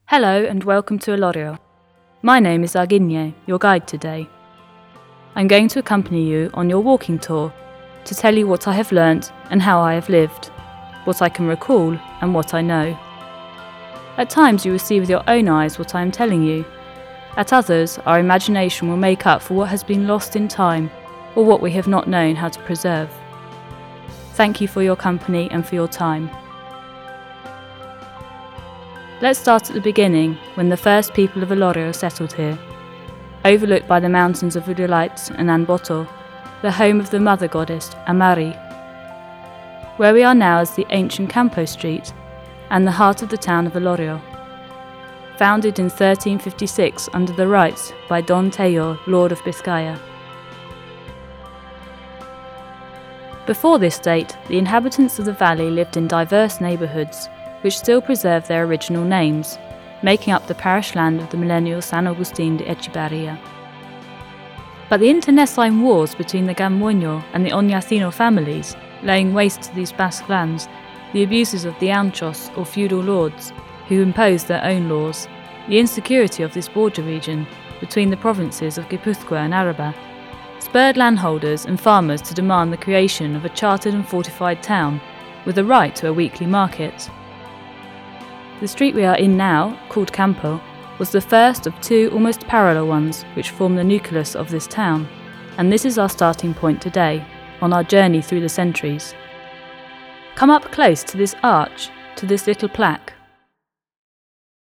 Hello and welcome to Elorrio. My name is Arginye, your guide today. I'm going to accompany you on your walking tour to tell you what I have learnt and how I have lived, what I can recall and what I know. At times you will see with your own eyes what I am telling you. At others, our imagination will make up for what has been lost in time or what we have not known how to preserve. Thank you for your company and for your time. Let's start at the beginning, when the first people of Elorrio settled here. Overlooked by the mountains of Urdilaitz and Anboto, the home of the mother goddess, Amari. Where we are now is the ancient Campo Street, and the heart of the town of Elorrio. Founded in 1356 under the rights by Don Tello, Lord of Biscaya. Before this date, the inhabitants of the valley lived in diverse neighbourhoods, which still preserve their original names, making up the parish land of the millennial San Agustin de Echevarria. But the internecine wars between the Gamboño and the Oñacino families, laying waste to these Basque lands, the abuses of the Anchos or feudal lords, who imposed their own laws, the insecurity of this border region between the provinces of Guipúzcoa and Araba, spurred landholders and farmers to demand the creation of a chartered and fortified town with a right to a weekly market. The street we are in now, called Campo, was the first of two almost parallel ones which form the nucleus of this town, and this is our starting point today, on our journey through the centuries. Come up close to this arch, to this little plaque.